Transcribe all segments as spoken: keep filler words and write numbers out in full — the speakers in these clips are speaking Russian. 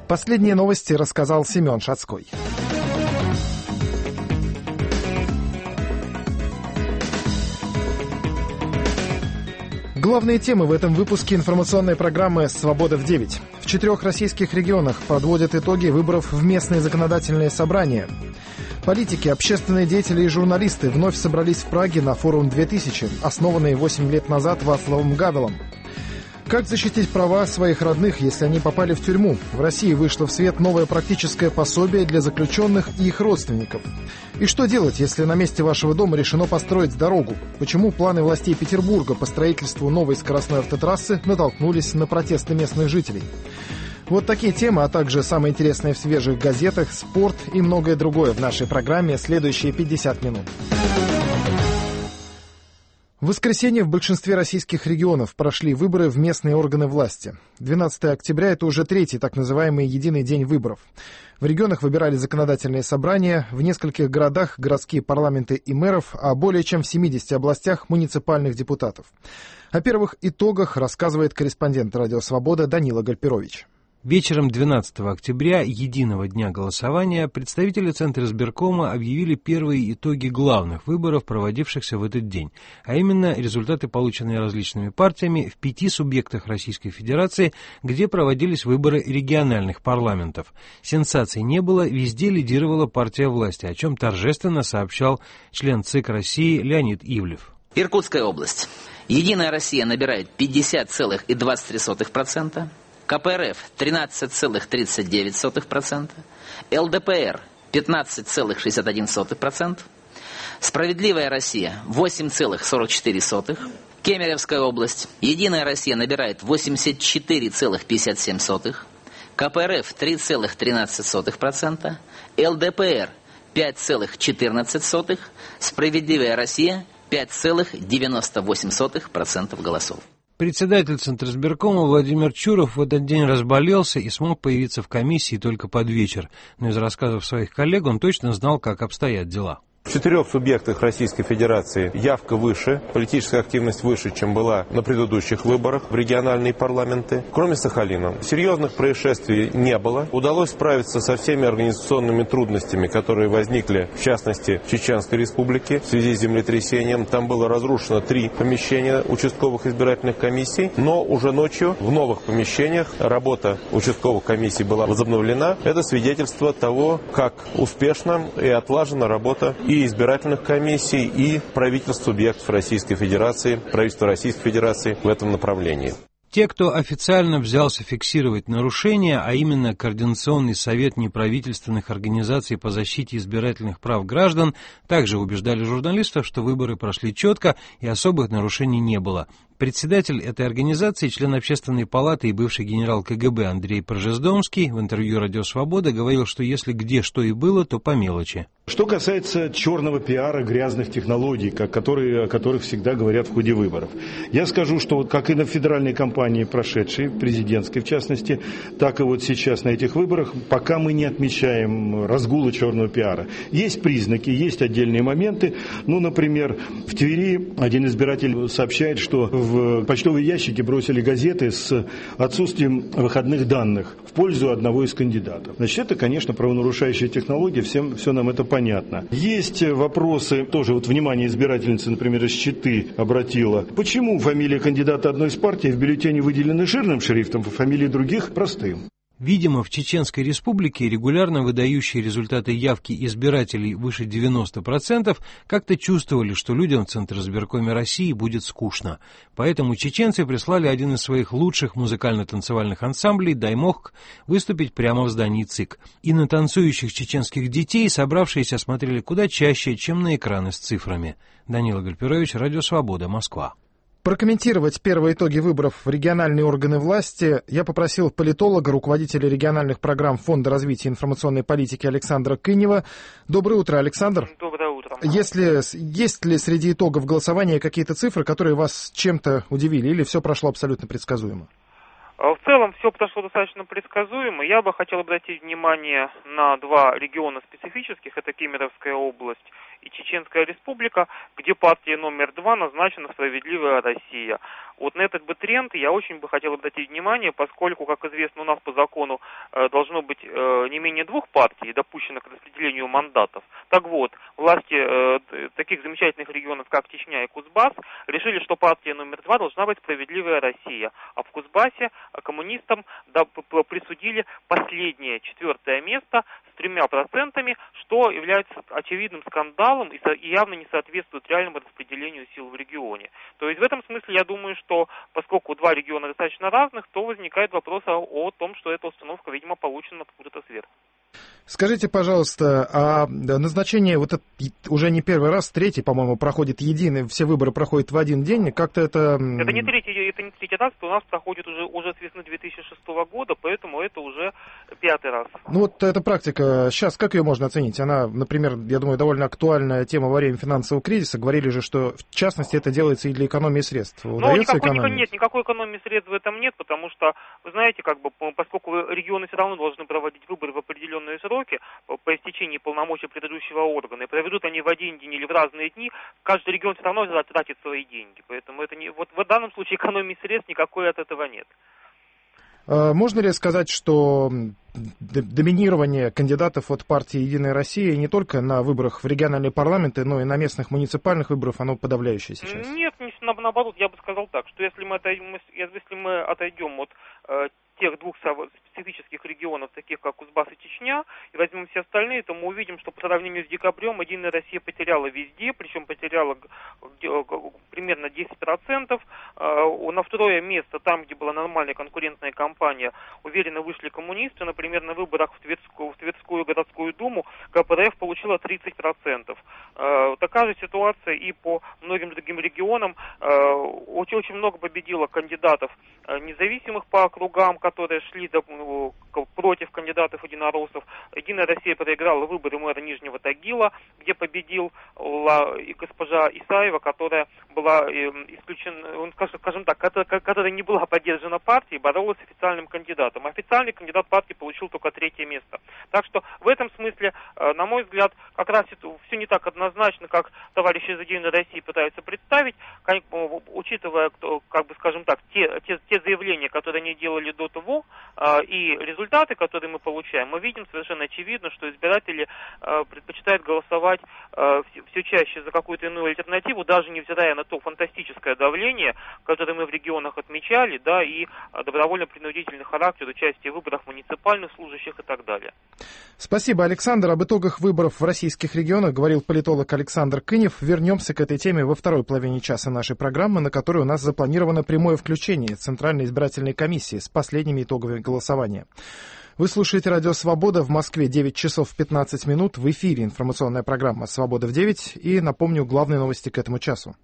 Последние новости рассказал Семен Шацкой. Главные темы в этом выпуске информационной программы «Свобода в девять». В четырех российских регионах подводят итоги выборов в местные законодательные собрания. Политики, общественные деятели и журналисты вновь собрались в Праге на форум две тысячи, основанный восемь лет назад Вацлавом Гавелом. Как защитить права своих родных, если они попали в тюрьму? В России вышло в свет новое практическое пособие для заключенных и их родственников. И что делать, если на месте вашего дома решено построить дорогу? Почему планы властей Петербурга по строительству новой скоростной автотрассы натолкнулись на протесты местных жителей? Вот такие темы, а также самое интересное в свежих газетах, спорт и многое другое в нашей программе следующие пятьдесят минут. В воскресенье в большинстве российских регионов прошли выборы в местные органы власти. двенадцатое октября – это уже третий так называемый «единый день выборов». В регионах выбирали законодательные собрания, в нескольких городах – городские парламенты и мэров, а более чем в семидесяти областях – муниципальных депутатов. О первых итогах рассказывает корреспондент «Радио Свобода» Данила Гальперович. Вечером двенадцатого октября, единого дня голосования, представители Центризбиркома объявили первые итоги главных выборов, проводившихся в этот день, а именно результаты, полученные различными партиями в пяти субъектах Российской Федерации, где проводились выборы региональных парламентов. Сенсаций не было, везде лидировала партия власти, о чем торжественно сообщал член ЦИК России Леонид Ивлев. Иркутская область. Единая Россия набирает пятьдесят целых двадцать три сотых процента. КПРФ тринадцать целых тридцать девять сотых процента, ЛДПР пятнадцать целых шестьдесят один сотых процента, Справедливая Россия восемь целых сорок четыре сотых процента, Кемеровская область, Единая Россия набирает восемьдесят четыре целых пятьдесят семь сотых процента, КПРФ три целых тринадцать сотых процента, ЛДПР пять целых четырнадцать сотых процента, Справедливая Россия пять целых девяносто восемь сотых процента голосов. Председатель Центризбиркома Владимир Чуров в этот день разболелся и смог появиться в комиссии только под вечер, но из рассказов своих коллег он точно знал, как обстоят дела. В четырех субъектах Российской Федерации явка выше, политическая активность выше, чем была на предыдущих выборах в региональные парламенты. Кроме Сахалина, серьезных происшествий не было. Удалось справиться со всеми организационными трудностями, которые возникли, в частности, в Чеченской Республике в связи с землетрясением. Там было разрушено три помещения участковых избирательных комиссий, но уже ночью в новых помещениях работа участковых комиссий была возобновлена. Это свидетельство того, как успешно и отлажена работа и и избирательных комиссий, и правительств субъектов Российской Федерации, правительства Российской Федерации в этом направлении. Те, кто официально взялся фиксировать нарушения, а именно Координационный совет неправительственных организаций по защите избирательных прав граждан, также убеждали журналистов, что выборы прошли четко и особых нарушений не было. Председатель этой организации, член Общественной палаты и бывший генерал КГБ Андрей Прожездомский в интервью «Радио Свобода» говорил, что если где что и было, то по мелочи. Что касается черного пиара, грязных технологий, как которые, о которых всегда говорят в ходе выборов, я скажу, что вот как и на федеральной кампании прошедшей, президентской в частности, так и вот сейчас на этих выборах, пока мы не отмечаем разгула черного пиара. Есть признаки, есть отдельные моменты. Ну, например, в Твери один избиратель сообщает, что в почтовые ящики бросили газеты с отсутствием выходных данных в пользу одного из кандидатов. Значит, это, конечно, правонарушающая технология, всем, все нам это понятно. Есть вопросы, тоже вот внимание избирательницы, например, из Читы обратила. Почему фамилия кандидата одной из партий в бюллетене выделены жирным шрифтом, а фамилии других простым? Видимо, в Чеченской Республике регулярно выдающие результаты явки избирателей выше девяноста процентов как-то чувствовали, что людям в Центризбиркоме России будет скучно. Поэтому чеченцы прислали один из своих лучших музыкально-танцевальных ансамблей «Даймохк» выступить прямо в здании ЦИК. И на танцующих чеченских детей собравшиеся смотрели куда чаще, чем на экраны с цифрами. Данила Гальперович, Радио Свобода, Москва. Прокомментировать первые итоги выборов в региональные органы власти я попросил политолога, руководителя региональных программ Фонда развития информационной политики Александра Кынева. Доброе утро, Александр. Доброе утро. Если, есть ли среди итогов голосования какие-то цифры, которые вас чем-то удивили, или все прошло абсолютно предсказуемо? В целом все прошло достаточно предсказуемо. Я бы хотел обратить внимание на два региона специфических. Это Кемеровская область и Чеченская Республика, где партия номер два назначена «Справедливая Россия». Вот на этот бы тренд я очень бы хотел обратить внимание, поскольку, как известно, у нас по закону э, должно быть э, не менее двух партий, допущенных к распределению мандатов. Так вот, власти э, таких замечательных регионов, как Чечня и Кузбасс, решили, что партия номер два должна быть «Справедливая Россия», а в Кузбассе коммунистам да, присудили последнее, четвертое место с тремя процентами, что является очевидным скандалом и явно не соответствует реальному распределению сил в регионе. То есть в этом смысле я думаю, что поскольку два региона достаточно разных, то возникает вопрос о, о том, что эта установка, видимо, получена откуда-то сверху. Скажите, пожалуйста, а назначение, вот это уже не первый раз, третий, по-моему, проходит единый, все выборы проходят в один день, как-то это... Это не третий, это не третий раз, у нас проходит уже, уже с весны две тысячи шестого года, поэтому это уже пятый раз. Ну вот эта практика, сейчас как ее можно оценить? Она, например, я думаю, довольно актуальная тема во время финансового кризиса. Говорили же, что в частности это делается и для экономии средств. Удается никакой, экономить? Нет, никакой экономии средств в этом нет, потому что, вы знаете, как бы, поскольку регионы все равно должны проводить выборы в определенные сроки, по истечении полномочий предыдущего органа, и проведут они в один день или в разные дни, каждый регион все равно тратит свои деньги. Поэтому это не, вот в данном случае экономии средств никакой от этого нет. Можно ли сказать, что доминирование кандидатов от партии «Единая Россия» не только на выборах в региональные парламенты, но и на местных муниципальных выборах, оно подавляющее сейчас? Нет, наоборот, я бы сказал так, что если мы отойдем, если мы отойдем от э, тех двух специфических регионов, таких как Кузбасс и Чечня, и возьмем все остальные, то мы увидим, что по сравнению с декабрем «Единая Россия» потеряла везде, причем потеряла примерно десять процентов. На второе место, там, где была нормальная конкурентная кампания, уверенно вышли коммунисты. Например, на выборах в Тверскую, в Тверскую городскую думу КПРФ получила тридцать процентов. Такая же ситуация и по многим другим регионам. Очень, очень много победило кандидатов независимых по округам, которые шли до, против кандидатов единороссов. «Единая Россия» проиграла выборы мэра Нижнего Тагила, где победила и госпожа Исаева, которая была исключена, скажем так, которая не была поддержана партией, боролась с официальным кандидатом. Официальный кандидат партии получил только третье место. Так что в этом смысле, на мой взгляд, как раз это все не так однозначно, как товарищи из «Единой России» пытаются представить, учитывая, как бы, скажем так, те, те, те заявления, которые они делали до того, и результаты, которые мы получаем, мы видим совершенно очевидно, что избиратели предпочитают голосовать все чаще за какую-то иную альтернативу, даже невзирая на то фантастическое давление, которое мы в регионах отмечали, да, и добровольно-принудительный характер участия в выборах муниципальных служащих и так далее. Спасибо, Александр. Об итогах выборов в российских регионах говорил политолог Александр Кынев. Вернемся к этой теме во второй половине часа нашей программы, на которой у нас запланировано прямое включение Центральной избирательной комиссии с последними итогами голосования. Вы слушаете радио «Свобода», в Москве девять часов пятнадцать минут. В эфире информационная программа «Свобода в девять». И напомню главные новости к этому часу.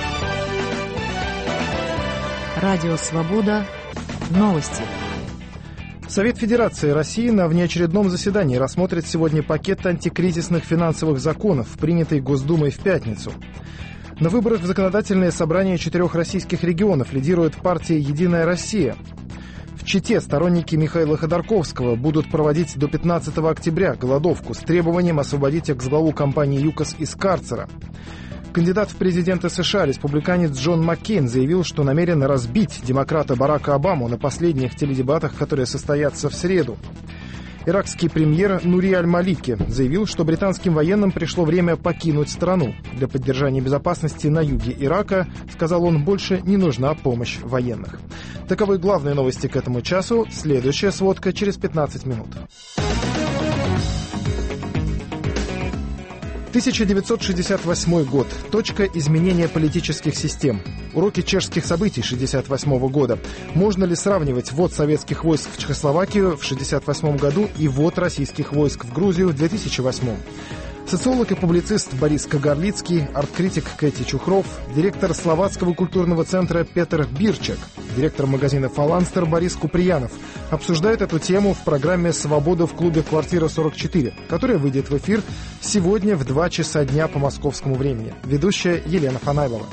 Радио «Свобода». Новости. Совет Федерации России на внеочередном заседании рассмотрит сегодня пакет антикризисных финансовых законов, принятый Госдумой в пятницу. На выборах в законодательное собрание четырех российских регионов лидирует партия «Единая Россия». В Чите сторонники Михаила Ходорковского будут проводить до пятнадцатого октября голодовку с требованием освободить экс-главу компании «ЮКОС» из карцера. Кандидат в президенты США, республиканец Джон Маккейн, заявил, что намерен разбить демократа Барака Обаму на последних теледебатах, которые состоятся в среду. Иракский премьер Нури Аль-Малики заявил, что британским военным пришло время покинуть страну. Для поддержания безопасности на юге Ирака, сказал он, больше не нужна помощь военных. Таковы главные новости к этому часу. Следующая сводка через пятнадцать минут. тысяча девятьсот шестьдесят восьмой год. Точка изменения политических систем. Уроки чешских событий шестьдесят восьмого года. Можно ли сравнивать ввод советских войск в Чехословакию в шестьдесят восьмом году и ввод российских войск в Грузию в две тысячи восьмом? Социолог и публицист Борис Кагарлицкий, арт-критик Кэти Чухров, директор Словацкого культурного центра Петр Бирчак, директор магазина «Фаланстер» Борис Куприянов обсуждают эту тему в программе «Свобода» в клубе «Квартира сорок четыре», которая выйдет в эфир сегодня в два часа дня по московскому времени. Ведущая Елена Фанайлова.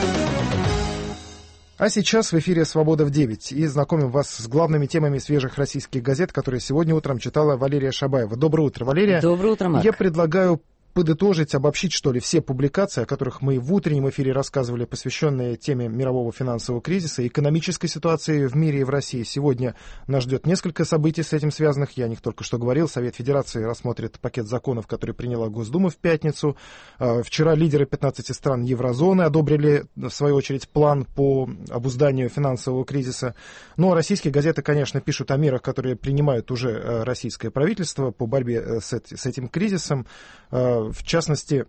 А сейчас в эфире «Свобода в девять» и знакомим вас с главными темами свежих российских газет, которые сегодня утром читала Валерия Шабаева. Доброе утро, Валерия. Доброе утро, Марк. Я предлагаю подытожить, обобщить, что ли, все публикации, о которых мы в утреннем эфире рассказывали, посвященные теме мирового финансового кризиса, экономической ситуации в мире и в России. Сегодня нас ждет несколько событий с этим связанных. Я о них только что говорил. Совет Федерации рассмотрит пакет законов, который приняла Госдума в пятницу. Вчера лидеры пятнадцати стран еврозоны одобрили, в свою очередь, план по обузданию финансового кризиса. Ну, а российские газеты, конечно, пишут о мерах, которые принимают уже российское правительство по борьбе с этим кризисом. В частности,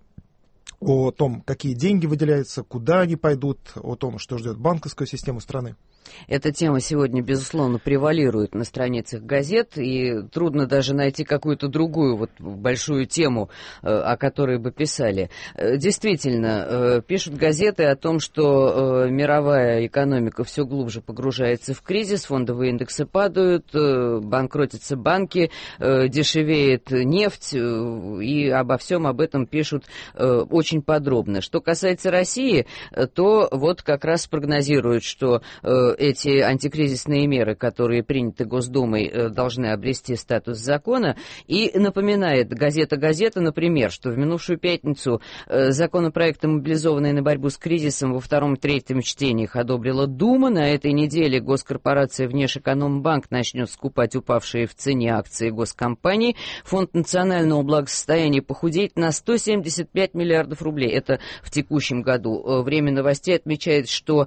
о том, какие деньги выделяются, куда они пойдут, о том, что ждет банковскую систему страны. Эта тема сегодня, безусловно, превалирует на страницах газет, и трудно даже найти какую-то другую вот большую тему, о которой бы писали. Действительно, пишут газеты о том, что мировая экономика все глубже погружается в кризис, фондовые индексы падают, банкротятся банки, дешевеет нефть, и обо всем об этом пишут очень подробно. Что касается России, то вот как раз прогнозируют, что эти антикризисные меры, которые приняты Госдумой, должны обрести статус закона. И напоминает газета «Газета», например, что в минувшую пятницу законопроекты, мобилизованные на борьбу с кризисом, во втором и третьем чтениях одобрила Дума. На этой неделе госкорпорация Внешэкономбанк начнет скупать упавшие в цене акции госкомпаний. Фонд национального благосостояния похудеет на сто семьдесят пять миллиардов рублей. Это в текущем году. Время новостей отмечает, что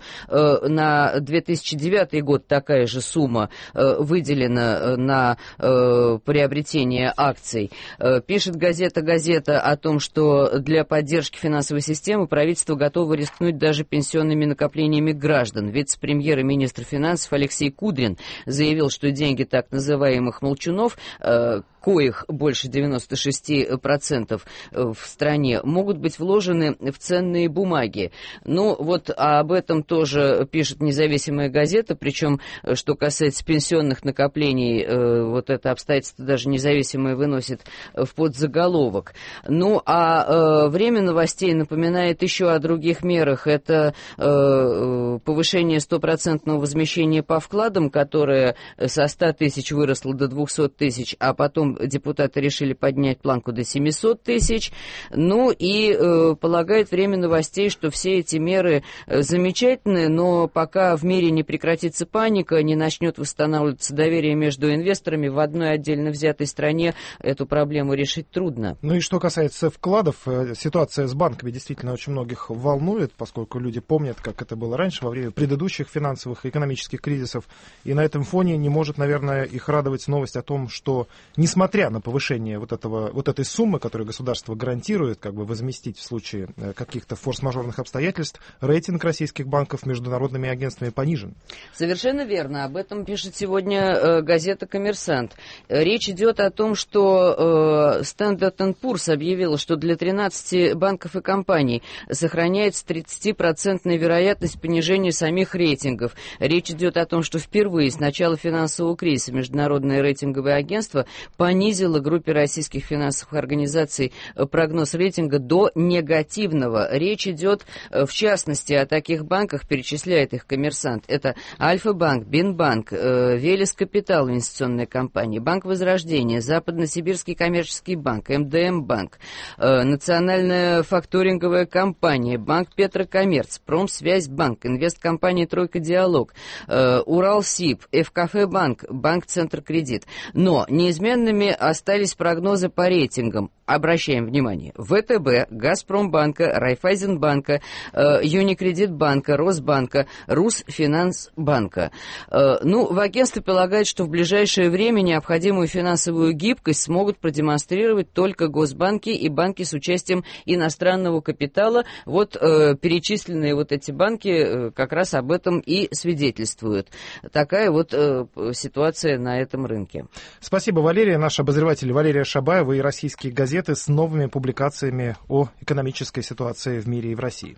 на две тысячи девятый год такая же сумма э, выделена на э, приобретение акций. Э, пишет газета «Газета» о том, что для поддержки финансовой системы правительство готово рискнуть даже пенсионными накоплениями граждан. Вице-премьер и министр финансов Алексей Кудрин заявил, что деньги так называемых молчунов, э, коих больше девяносто шесть процентов в стране, могут быть вложены в ценные бумаги. Ну, вот об этом тоже пишет независимая газета, причем, что касается пенсионных накоплений, вот это обстоятельство даже независимое выносит в подзаголовок. Ну, а время новостей напоминает еще о других мерах. Это повышение стопроцентного возмещения по вкладам, которое со ста тысяч выросло до двухсот тысяч, а потом депутаты решили поднять планку до семисот тысяч. Ну и э, полагает время новостей, что все эти меры замечательные, но пока в мире не прекратится паника, не начнет восстанавливаться доверие между инвесторами, в одной отдельно взятой стране эту проблему решить трудно. Ну и что касается вкладов, ситуация с банками действительно очень многих волнует, поскольку люди помнят, как это было раньше, во время предыдущих финансовых и экономических кризисов. И на этом фоне не может, наверное, их радовать новость о том, что, несмотря на повышение вот, этого, вот этой суммы, которую государство гарантирует, как бы возместить в случае каких-то форс-мажорных обстоятельств, рейтинг российских банков международными агентствами понижен. Совершенно верно. Об этом пишет сегодня э, газета «Коммерсант». Речь идет о том, что э, Standard энд Poor's объявила, что для тринадцати банков и компаний сохраняется тридцатипроцентная вероятность понижения самих рейтингов. Речь идет о том, что впервые с начала финансового кризиса Международное рейтинговое агентство понизило группе российских финансовых организаций прогноз рейтинга до негативного. Речь идет, в частности, о таких банках, перечисляет их «Коммерсант». Это Альфа-банк, Бинбанк, э, Велес Капитал, инвестиционная компания, Банк Возрождения, Западно-Сибирский коммерческий банк, эм дэ эм-банк, э, Национальная факторинговая компания, Банк Петрокоммерц, Промсвязьбанк, инвесткомпания Тройка Диалог, э, Уралсиб, ФКФ-банк, Банк Центркредит. Но неизменными остались прогнозы по рейтингам. Обращаем внимание. ВТБ, Газпромбанка, Райфайзенбанка, э, Юникредитбанка, Росбанка, Русфинансбанка. Э, ну, в агентстве полагают, что в ближайшее время необходимую финансовую гибкость смогут продемонстрировать только госбанки и банки с участием иностранного капитала. Вот э, перечисленные вот эти банки э, как раз об этом и свидетельствуют. Такая вот э, ситуация на этом рынке. Спасибо, Валерия. Наш обозреватель Валерия Шабаева и российские газеты с новыми публикациями о экономической ситуации в мире и в России.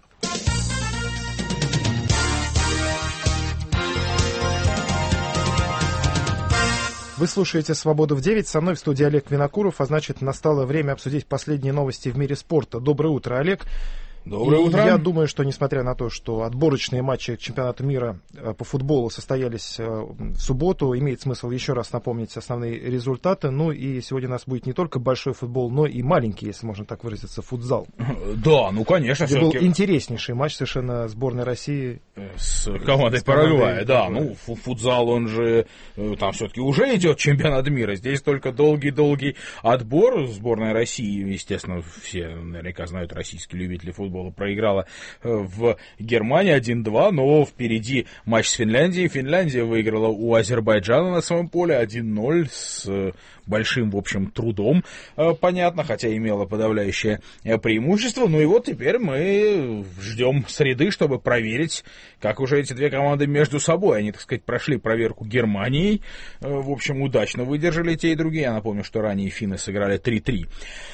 Вы слушаете «Свободу в девять». Со мной в студии Олег Винокуров. А значит, настало время обсудить последние новости в мире спорта. Доброе утро, Олег. Доброе и утро. Я думаю, что несмотря на то, что отборочные матчи чемпионата мира по футболу состоялись в субботу, имеет смысл еще раз напомнить основные результаты. Ну и сегодня у нас будет не только большой футбол, но и маленький, если можно так выразиться, футзал. Да, ну конечно. Это был интереснейший матч совершенно сборной России. С командой Парагвая, да. Ну, футзал, он же, там все-таки уже идет чемпионат мира. Здесь только долгий-долгий отбор. Сборная России, естественно, все наверняка знают, российские любители футбола, проиграла в Германии один-два, но впереди матч с Финляндией. Финляндия выиграла у Азербайджана на своем поле один-ноль с большим, в общем, трудом, понятно, хотя имела подавляющее преимущество. Ну и вот теперь мы ждем среды, чтобы проверить, как уже эти две команды между собой. Они, так сказать, прошли проверку Германией, в общем, удачно выдержали те и другие. Я напомню, что ранее финны сыграли три-три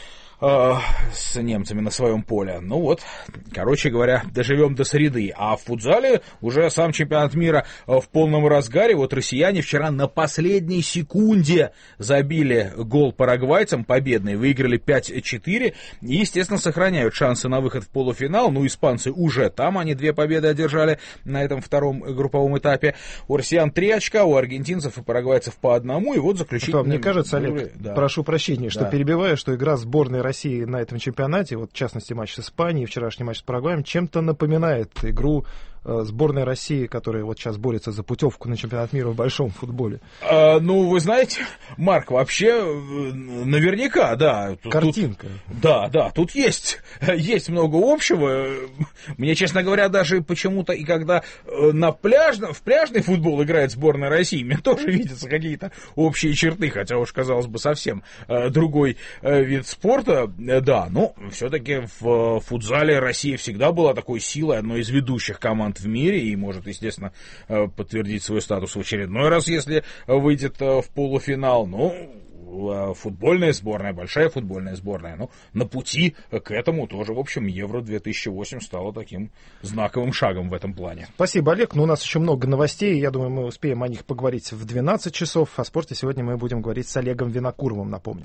с немцами на своем поле. Ну вот, короче говоря, доживем до среды. А в футзале уже сам чемпионат мира в полном разгаре. Вот россияне вчера на последней секунде забили гол парагвайцам победный, выиграли пять-четыре и, естественно, сохраняют шансы на выход в полуфинал. Ну, испанцы уже там, они две победы одержали на этом втором групповом этапе. У россиян три очка, у аргентинцев и парагвайцев по одному. И вот заключительный... Мне кажется, Олег, да. прошу прощения, что да. перебиваю, что игра сборной России на этом чемпионате, вот в частности матч с Испанией, вчерашний матч с Парагваем, чем-то напоминает игру э, сборной России, которая вот сейчас борется за путевку на чемпионат мира в большом футболе. А, ну, вы знаете, Марк, вообще наверняка, да. Тут, Картинка. Тут, да, да, тут есть, есть много общего. Мне, честно говоря, даже почему-то и когда на пляжном, в пляжный футбол играет сборная России, мне тоже видятся какие-то общие черты, хотя уж, казалось бы, совсем другой вид спорта. Да, но все-таки в футзале Россия всегда была такой силой, одной из ведущих команд в мире, и может, естественно, подтвердить свой статус в очередной раз, если выйдет в полуфинал. Ну, футбольная сборная, большая футбольная сборная, ну, на пути к этому тоже, в общем, Евро две тысячи восемь стало таким знаковым шагом в этом плане. Спасибо, Олег. Ну, у нас еще много новостей, я думаю, мы успеем о них поговорить в двенадцать часов. О спорте сегодня мы будем говорить с Олегом Винокуровым, напомню.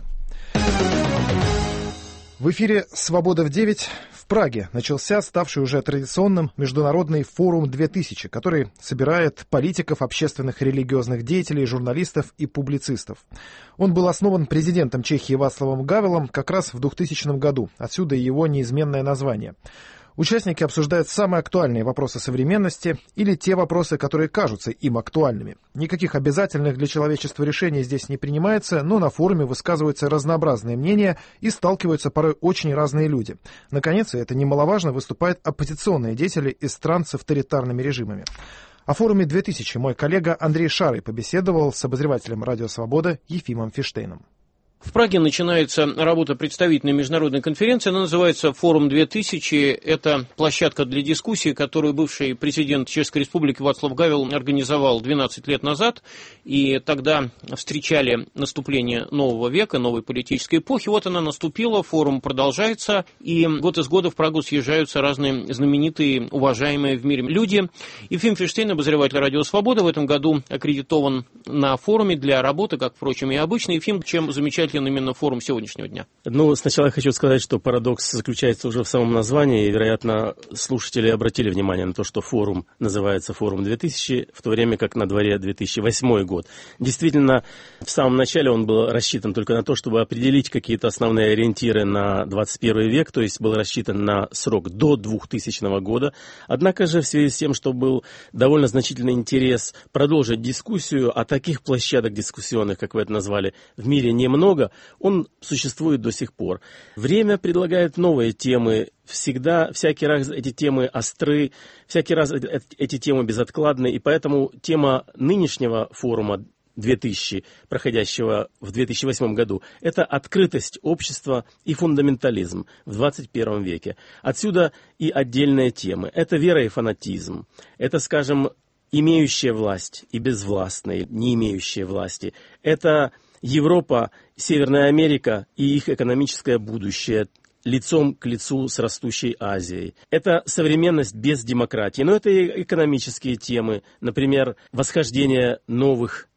В эфире «Свобода в девять». В Праге начался ставший уже традиционным Международный форум две тысячи, который собирает политиков, общественных и религиозных деятелей, журналистов и публицистов. Он был основан президентом Чехии Вацлавом Гавелом как раз в двухтысячном году. Отсюда и его неизменное название. Участники обсуждают самые актуальные вопросы современности или те вопросы, которые кажутся им актуальными. Никаких обязательных для человечества решений здесь не принимается, но на форуме высказываются разнообразные мнения и сталкиваются порой очень разные люди. Наконец, и это немаловажно, выступают оппозиционные деятели из стран с авторитарными режимами. О форуме две тысячи мой коллега Андрей Шарый побеседовал с обозревателем «Радио Свобода» Ефимом Фиштейном. В Праге начинается работа представительной международной конференции. Она называется «Форум две тысячи». Это площадка для дискуссии, которую бывший президент Чешской Республики Вацлав Гавел организовал двенадцать лет назад. И тогда встречали наступление нового века, новой политической эпохи. Вот она наступила, форум продолжается. И год из года в Прагу съезжаются разные знаменитые, уважаемые в мире люди. Ефим Фиштейн, обозреватель «Радио Свобода», в этом году аккредитован на форуме для работы, как, впрочем, и обычно. Ефим, чем замечательный именно форум сегодняшнего дня? Ну, сначала я хочу сказать, что парадокс заключается уже в самом названии, и, вероятно, слушатели обратили внимание на то, что форум называется «Форум две тысячи», в то время как на дворе две тысячи восьмой год. Действительно, в самом начале он был рассчитан только на то, чтобы определить какие-то основные ориентиры на двадцать первый век, то есть был рассчитан на срок до двухтысячного года. Однако же в связи с тем, что был довольно значительный интерес продолжить дискуссию, а таких площадок дискуссионных, как вы это назвали, в мире немного, он существует до сих пор. Время предлагает новые темы. Всегда, всякий раз эти темы остры, всякий раз эти темы безоткладны, и поэтому тема нынешнего форума две тысячи, проходящего в две тысячи восьмом году, это открытость общества и фундаментализм в двадцать первом веке. Отсюда и отдельные темы. Это вера и фанатизм. Это, скажем, имеющая власть и безвластные, не имеющие власти. Это Европа, Северная Америка и их экономическое будущее лицом к лицу с растущей Азией. Это современность без демократии, но это и экономические темы, например, восхождение новых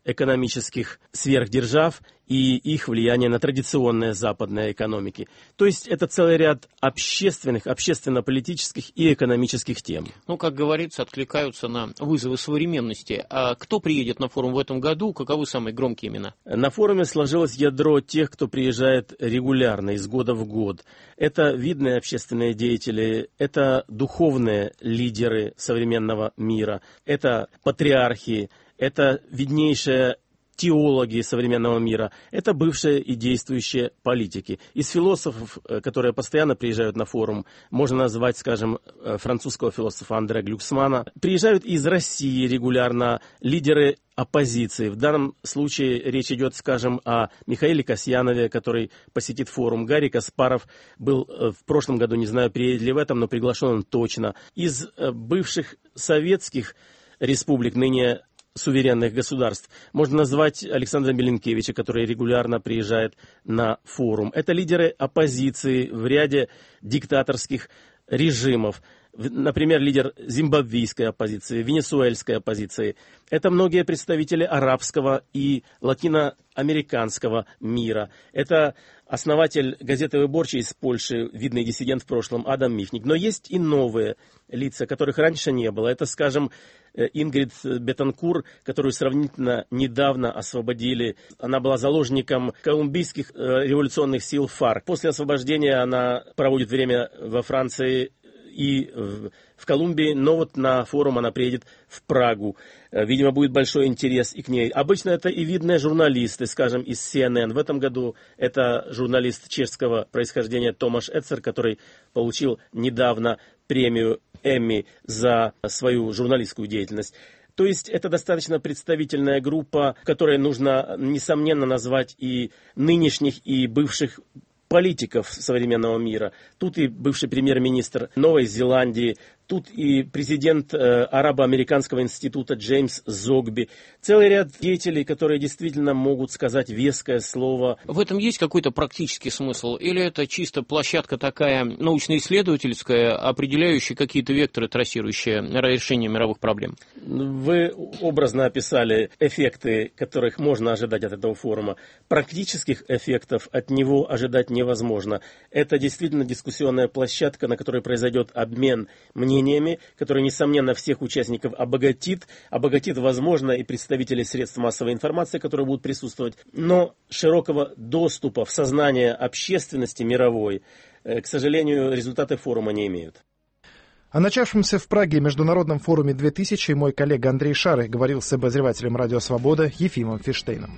экономических сверхдержав и их влияние на традиционные западные экономики. То есть это целый ряд общественных, общественно-политических и экономических тем. Ну, как говорится, откликаются на вызовы современности. А кто приедет на форум в этом году? Каковы самые громкие имена? На форуме сложилось ядро тех, кто приезжает регулярно, из года в год. Это видные общественные деятели, это духовные лидеры современного мира, это патриархи, это виднейшие теологи современного мира, это бывшие и действующие политики. Из философов, которые постоянно приезжают на форум, можно назвать, скажем, французского философа Андре Глюксмана. Приезжают из России регулярно лидеры оппозиции. В данном случае речь идет, скажем, о Михаиле Касьянове, который посетит форум. Гарри Каспаров был в прошлом году, не знаю, приедет ли в этом, но приглашен он точно. Из бывших советских республик, ныне суверенных государств, можно назвать Александра Миленкевича, который регулярно приезжает на форум. Это лидеры оппозиции в ряде диктаторских режимов. Например, лидер зимбабвийской оппозиции, венесуэльской оппозиции. Это многие представители арабского и латиноамериканского мира. Это основатель газеты «Выборчий» из Польши, видный диссидент в прошлом, Адам Михник. Но есть и новые лица, которых раньше не было. Это, скажем, Ингрид Бетанкур, которую сравнительно недавно освободили. Она была заложником колумбийских революционных сил ФАРК. После освобождения она проводит время во Франции и в, в Колумбии, но вот на форум она приедет в Прагу. Видимо, будет большой интерес и к ней. Обычно это и видные журналисты, скажем, из си эн эн. В этом году это журналист чешского происхождения Томаш Эцер, который получил недавно премию Эмми за свою журналистскую деятельность. То есть это достаточно представительная группа, в которой нужно, несомненно, назвать и нынешних, и бывших политиков современного мира. Тут и бывший премьер-министр Новой Зеландии, тут и президент э, Арабо-Американского института Джеймс Зогби. Целый ряд деятелей, которые действительно могут сказать веское слово. В этом есть какой-то практический смысл? Или это чисто площадка такая научно-исследовательская, определяющая какие-то векторы, трассирующие решение мировых проблем? Вы образно описали эффекты, которых можно ожидать от этого форума. Практических эффектов от него ожидать невозможно. Это действительно дискуссионная площадка, на которой произойдет обмен мнениями, который, несомненно, всех участников обогатит, обогатит, возможно, и представителей средств массовой информации, которые будут присутствовать, но широкого доступа в сознание общественности мировой, к сожалению, результаты форума не имеют. О начавшемся в Праге Международном форуме две тысячи мой коллега Андрей Шары говорил с обозревателем «Радио Свобода» Ефимом Фиштейном.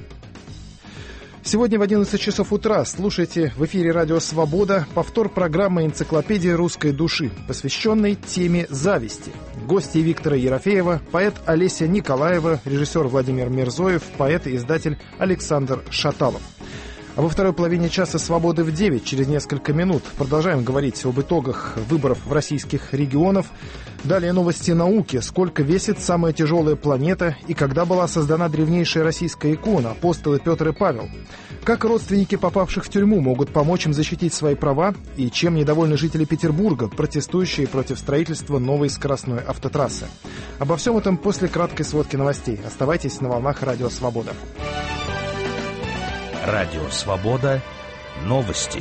Сегодня в одиннадцать часов утра слушайте в эфире «Радио Свобода» повтор программы «Энциклопедия русской души», посвященной теме зависти. Гости Виктора Ерофеева, поэт Олеся Николаева, режиссер Владимир Мирзоев, поэт и издатель Александр Шаталов. А во второй половине часа «Свободы» в девять, через несколько минут, продолжаем говорить об итогах выборов в российских регионах. Далее новости науки. Сколько весит самая тяжелая планета и когда была создана древнейшая российская икона, апостолы Петр и Павел. Как родственники попавших в тюрьму могут помочь им защитить свои права и чем недовольны жители Петербурга, протестующие против строительства новой скоростной автотрассы. Обо всем этом после краткой сводки новостей. Оставайтесь на волнах «Радио Свобода». Радио Свобода. Новости.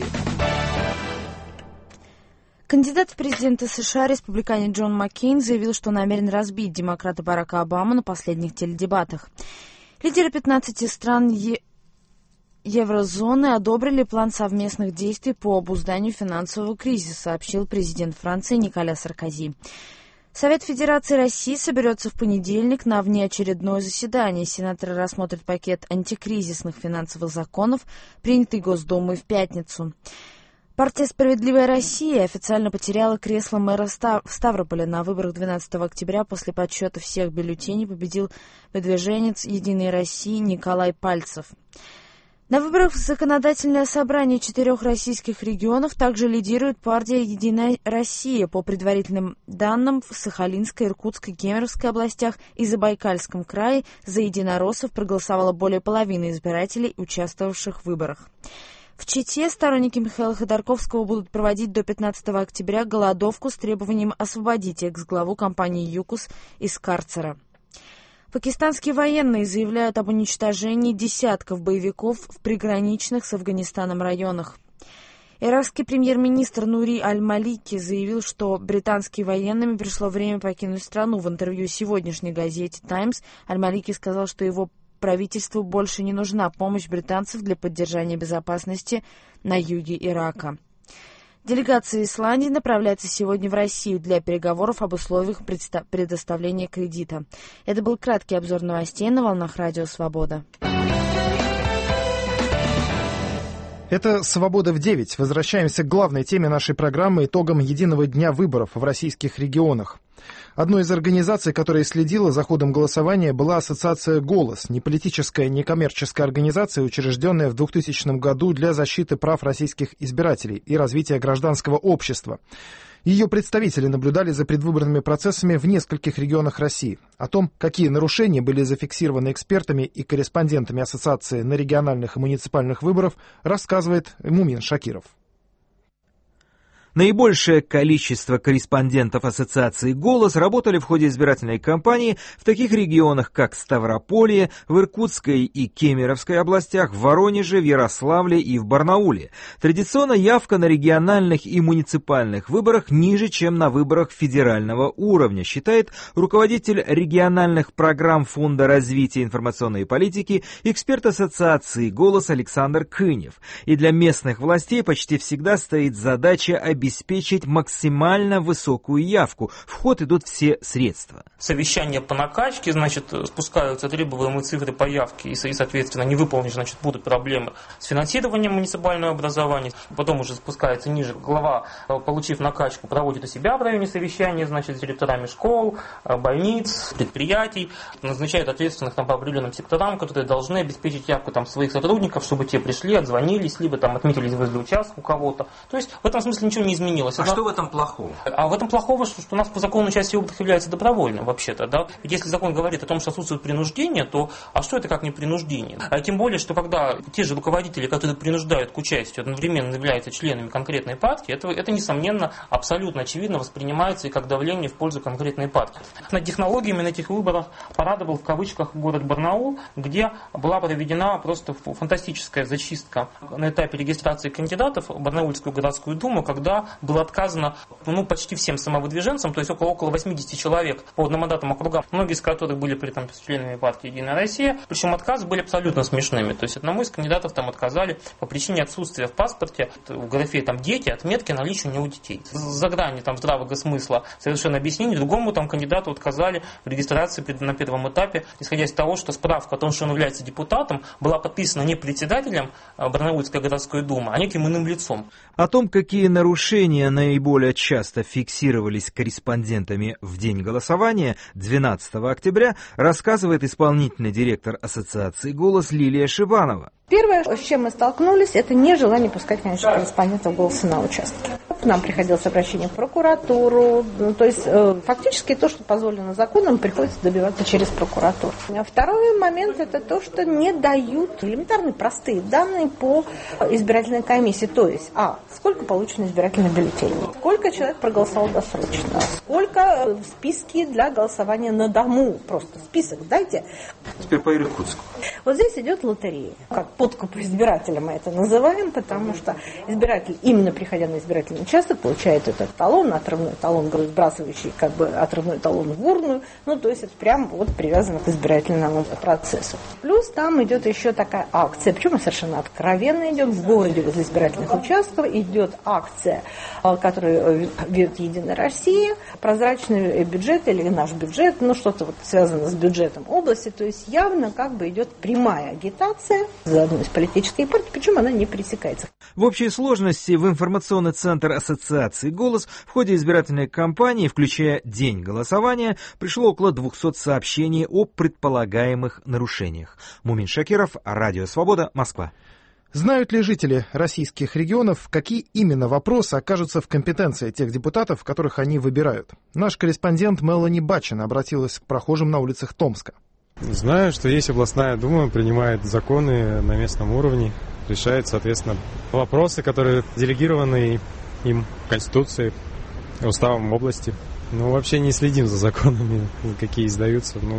Кандидат в президенты США, республиканец Джон Маккейн, заявил, что намерен разбить демократа Барака Обаму на последних теледебатах. Лидеры пятнадцати стран е... еврозоны одобрили план совместных действий по обузданию финансового кризиса, сообщил президент Франции Николя Саркози. Совет Федерации России соберется в понедельник на внеочередное заседание. Сенаторы рассмотрят пакет антикризисных финансовых законов, принятый Госдумой в пятницу. Партия «Справедливая Россия» официально потеряла кресло мэра Ставрополя. На выборах двенадцатого октября после подсчета всех бюллетеней победил выдвиженец «Единой России» Николай Пальцев. На выборах в законодательное собрание четырех российских регионов также лидирует партия «Единая Россия». По предварительным данным, в Сахалинской, Иркутской, Кемеровской областях и Забайкальском крае за единороссов проголосовало более половины избирателей, участвовавших в выборах. В Чите сторонники Михаила Ходорковского будут проводить до пятнадцатого октября голодовку с требованием освободить экс-главу компании «ЮКОС» из карцера. Пакистанские военные заявляют об уничтожении десятков боевиков в приграничных с Афганистаном районах. Иракский премьер-министр Нури Аль-Малики заявил, что британским военным пришло время покинуть страну. В интервью сегодняшней газете «Таймс» Аль-Малики сказал, что его правительству больше не нужна помощь британцев для поддержания безопасности на юге Ирака. Делегация Исландии направляется сегодня в Россию для переговоров об условиях предоставления кредита. Это был краткий обзор новостей на волнах Радио Свобода. Это «Свобода в девять». Возвращаемся к главной теме нашей программы, итогам единого дня выборов в российских регионах. Одной из организаций, которая следила за ходом голосования, была ассоциация «Голос», неполитическая, некоммерческая организация, учрежденная в двухтысячном году для защиты прав российских избирателей и развития гражданского общества. Ее представители наблюдали за предвыборными процессами в нескольких регионах России. О том, какие нарушения были зафиксированы экспертами и корреспондентами ассоциации на региональных и муниципальных выборах, рассказывает Мумин Шакиров. Наибольшее количество корреспондентов ассоциации «Голос» работали в ходе избирательной кампании в таких регионах, как Ставрополье, в Иркутской и Кемеровской областях, в Воронеже, в Ярославле и в Барнауле. Традиционно явка на региональных и муниципальных выборах ниже, чем на выборах федерального уровня, считает руководитель региональных программ Фонда развития информационной политики, эксперт ассоциации «Голос» Александр Кынев. И для местных властей почти всегда стоит задача обеспечить обеспечить максимально высокую явку. В ход идут все средства. Совещания по накачке, значит, спускаются требуемые цифры по явке, и, соответственно, не выполнишь, значит, будут проблемы с финансированием муниципального образования. Потом уже спускается ниже. Глава, получив накачку, проводит у себя в районе совещания, значит, с директорами школ, больниц, предприятий, назначает ответственных там по определенным секторам, которые должны обеспечить явку там своих сотрудников, чтобы те пришли, отзвонились, либо там отметились возле участка у кого-то. То есть в этом смысле ничего не изменилось. А Это... что в этом плохого? А в этом плохого, что, что у нас по закону часть выборов является добровольным вообще-то, да? Ведь если закон говорит о том, что отсутствует принуждение, то а что это как не принуждение? А тем более, что когда те же руководители, которые принуждают к участию, одновременно являются членами конкретной партии, это, это несомненно, абсолютно очевидно воспринимается и как давление в пользу конкретной партии. Над технологиями на этих выборах порадовал в кавычках город Барнаул, где была проведена просто фантастическая зачистка на этапе регистрации кандидатов в Барнаульскую городскую думу, когда было отказано ну, почти всем самовыдвиженцам, то есть около, около восемьдесят человек по одномандатным округам, многие из которых были при этом членами партии «Единая Россия», причем отказы были абсолютно смешными. То есть одному из кандидатов там отказали по причине отсутствия в паспорте в графе там «дети» отметки о наличии у него детей. За грани там здравого смысла совершенно объяснений. Другому там кандидату отказали в регистрации на первом этапе, исходя из того, что справка о том, что он является депутатом, была подписана не председателем Барнаульской городской думы, а неким иным лицом. О том, какие нарушения наиболее часто фиксировались корреспондентами в день голосования двенадцатого октября, рассказывает исполнительный директор ассоциации «Голос» Лилия Шибанова. Первое, с чем мы столкнулись, это нежелание пускать, конечно, корреспондентов «Голоса» на участки. Нам приходилось обращение в прокуратуру, ну, то есть э, фактически то, что позволено законом, приходится добиваться через прокуратуру. А второй момент это то, что не дают элементарные простые данные по избирательной комиссии, то есть, а, сколько получено избирательных бюллетеней, сколько человек проголосовал досрочно, сколько в списке для голосования на дому, просто список дайте. Теперь по Иркутску. Вот здесь идет лотерея, как подкуп избирателя мы это называем, потому что избиратель, именно приходя на избирательный участок, получает этот талон, отрывной талон, сбрасывающий как бы отрывной талон в урну, ну то есть это прям вот привязано к избирательному процессу. Плюс там идет еще такая акция, причем мы совершенно откровенно идем, в городе возле избирательных участков идет акция, которую ведет «Единая Россия», прозрачный бюджет или наш бюджет, ну что-то вот связано с бюджетом области, то есть явно как бы идет прямая агитация за одну из политических партий, причем она не пересекается. В общей сложности в информационный центр ассоциации «Голос» в ходе избирательной кампании, включая день голосования, пришло около двухсот сообщений о предполагаемых нарушениях. Мумин Шакиров, Радио Свобода, Москва. Знают ли жители российских регионов, какие именно вопросы окажутся в компетенции тех депутатов, которых они выбирают? Наш корреспондент Мелани Бачин обратилась к прохожим на улицах Томска. Знаю, что есть областная дума, принимает законы на местном уровне, решает, соответственно, вопросы, которые делегированы им Конституцией, уставом области. Ну, вообще не следим за законами, какие издаются. Ну,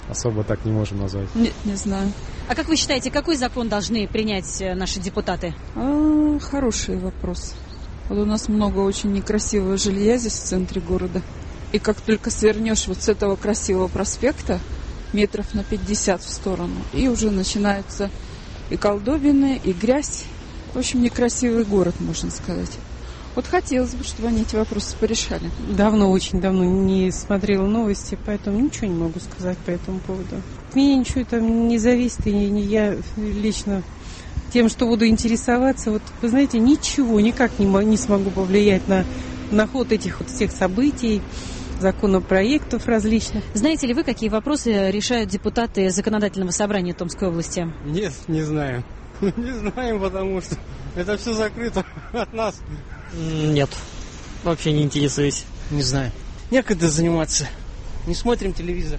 особо так не можем назвать. Нет, не знаю. А как вы считаете, какой закон должны принять наши депутаты? А, хороший вопрос. Вот у нас много очень некрасивого жилья здесь в центре города. И как только свернешь вот с этого красивого проспекта метров на пятьдесят в сторону, и уже начинаются и колдобины, и грязь. В общем, некрасивый город, можно сказать. Вот хотелось бы, чтобы они эти вопросы порешали. Давно, очень давно не смотрела новости, поэтому ничего не могу сказать по этому поводу. От меня ничего там не зависит, и не я лично тем, что буду интересоваться. Вот, вы знаете, ничего, никак не, не смогу повлиять на, на ход этих вот всех событий, законопроектов различных. Знаете ли вы, какие вопросы решают депутаты законодательного собрания Томской области? Нет, не знаю. Не знаем, потому что это все закрыто от нас. Нет, вообще не интересуюсь. Не знаю. Некогда заниматься. Не смотрим телевизор.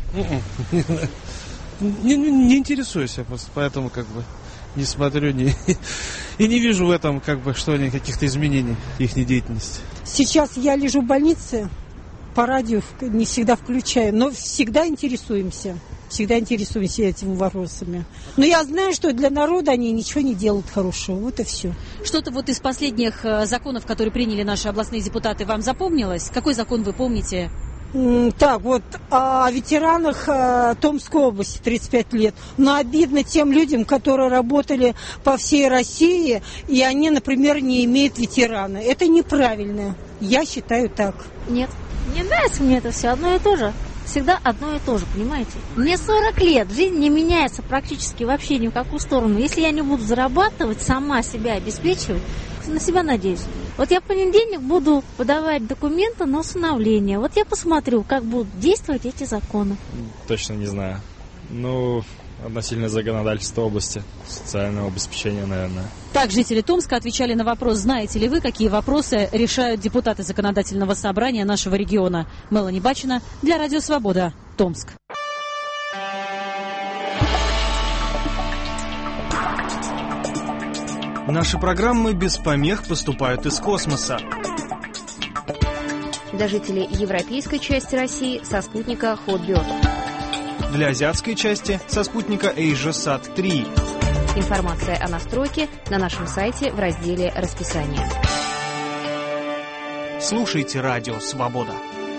Не, не, не интересуюсь я просто, поэтому как бы не смотрю не, и не вижу в этом как бы что каких-то изменений их деятельности. Сейчас я лежу в больнице, по радио не всегда включаю, но всегда интересуемся. Всегда интересуемся этими вопросами. Но я знаю, что для народа они ничего не делают хорошего. Вот и все. Что-то вот из последних законов, которые приняли наши областные депутаты, вам запомнилось? Какой закон вы помните? Так, вот о ветеранах Томской области тридцать пять лет. Но обидно тем людям, которые работали по всей России, и они, например, не имеют ветерана. Это неправильно. Я считаю так. Нет, не нравится мне это все одно и то же. Всегда одно и то же, понимаете? Мне сорок лет, жизнь не меняется практически вообще ни в какую сторону. Если я не буду зарабатывать, сама себя обеспечивать, на себя надеюсь. Вот я в понедельник буду подавать документы на усыновление. Вот я посмотрю, как будут действовать эти законы. Точно не знаю. Ну, относительно законодательства области социального обеспечения, наверное. Так, жители Томска отвечали на вопрос, знаете ли вы, какие вопросы решают депутаты законодательного собрания нашего региона. Мелани Бачина для Радио Свобода, Томск. Наши программы без помех поступают из космоса. Для жителей европейской части России со спутника Hotbird. Для азиатской части со спутника AsiaSat три. Информация о настройке на нашем сайте в разделе «Расписание». Слушайте Радио Свобода.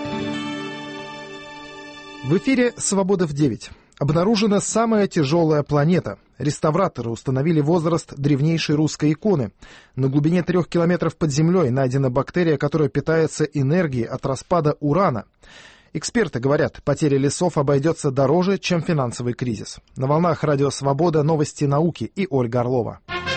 В эфире «Свобода в девять». Обнаружена самая тяжелая планета. Реставраторы установили возраст древнейшей русской иконы. На глубине трех километров под землей найдена бактерия, которая питается энергией от распада урана. Эксперты говорят, потеря лесов обойдется дороже, чем финансовый кризис. На волнах Радио Свобода новости науки и Ольга Орлова.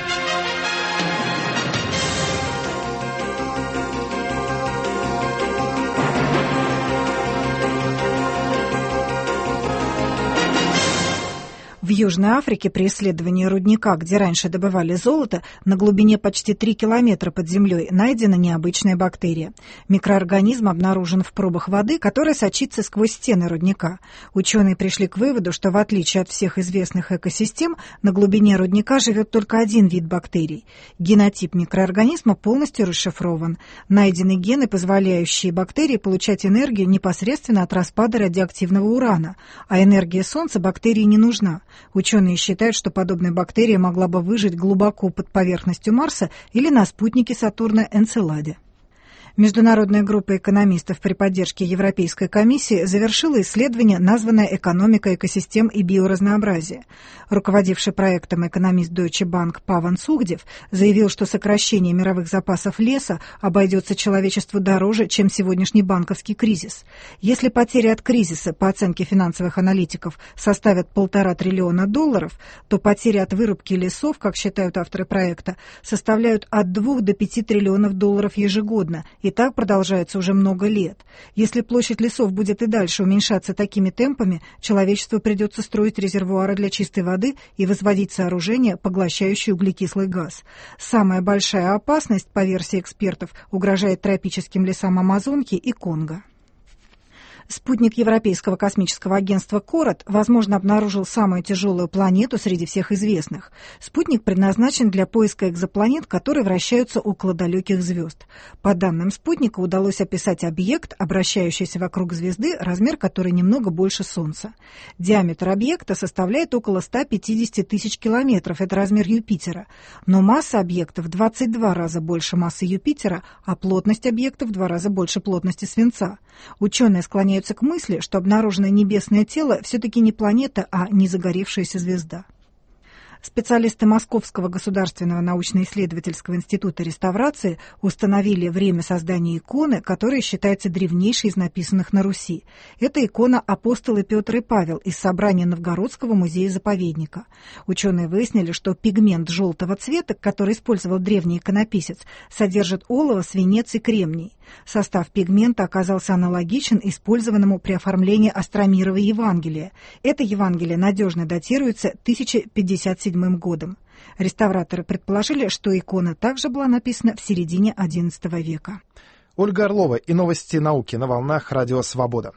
В Южной Африке при исследовании рудника, где раньше добывали золото, на глубине почти три километра под землей найдена необычная бактерия. Микроорганизм обнаружен в пробах воды, которая сочится сквозь стены рудника. Ученые пришли к выводу, что в отличие от всех известных экосистем, на глубине рудника живет только один вид бактерий. Генотип микроорганизма полностью расшифрован. Найдены гены, позволяющие бактерии получать энергию непосредственно от распада радиоактивного урана, а энергия Солнца бактерии не нужна. Ученые считают, что подобная бактерия могла бы выжить глубоко под поверхностью Марса или на спутнике Сатурна Энцеладе. Международная группа экономистов при поддержке Европейской комиссии завершила исследование, названное «Экономика экосистем и биоразнообразие». Руководивший проектом экономист Deutsche Bank Паван Сухдев заявил, что сокращение мировых запасов леса обойдется человечеству дороже, чем сегодняшний банковский кризис. Если потери от кризиса, по оценке финансовых аналитиков, составят полтора триллиона долларов, то потери от вырубки лесов, как считают авторы проекта, составляют от двух до пяти триллионов долларов ежегодно, и так продолжается уже много лет. Если площадь лесов будет и дальше уменьшаться такими темпами, человечеству придется строить резервуары для чистой воды и возводить сооружения, поглощающие углекислый газ. Самая большая опасность, по версии экспертов, угрожает тропическим лесам Амазонки и Конго. Спутник Европейского космического агентства «Корот», возможно, обнаружил самую тяжелую планету среди всех известных. Спутник предназначен для поиска экзопланет, которые вращаются около далеких звезд. По данным спутника удалось описать объект, обращающийся вокруг звезды, размер которой немного больше Солнца. Диаметр объекта составляет около ста пятидесяти тысяч километров, это размер Юпитера. Но масса объекта в двадцать два раза больше массы Юпитера, а плотность объекта в два раза больше плотности свинца. Ученые склоняются к мысли, что обнаруженное небесное тело все-таки не планета, а незагоревшаяся звезда. Специалисты Московского государственного научно-исследовательского института реставрации установили время создания иконы, которая считается древнейшей из написанных на Руси. Это икона апостолы Петр и Павел из собрания Новгородского музея-заповедника. Ученые выяснили, что пигмент желтого цвета, который использовал древний иконописец, содержит олово, свинец и кремний. Состав пигмента оказался аналогичен использованному при оформлении Остромирова Евангелия. Это Евангелие надежно датируется тысяча пятьдесят седьмым годом. Реставраторы предположили, что икона также была написана в середине одиннадцатого века. Ольга Орлова и новости науки на волнах Радио Свобода.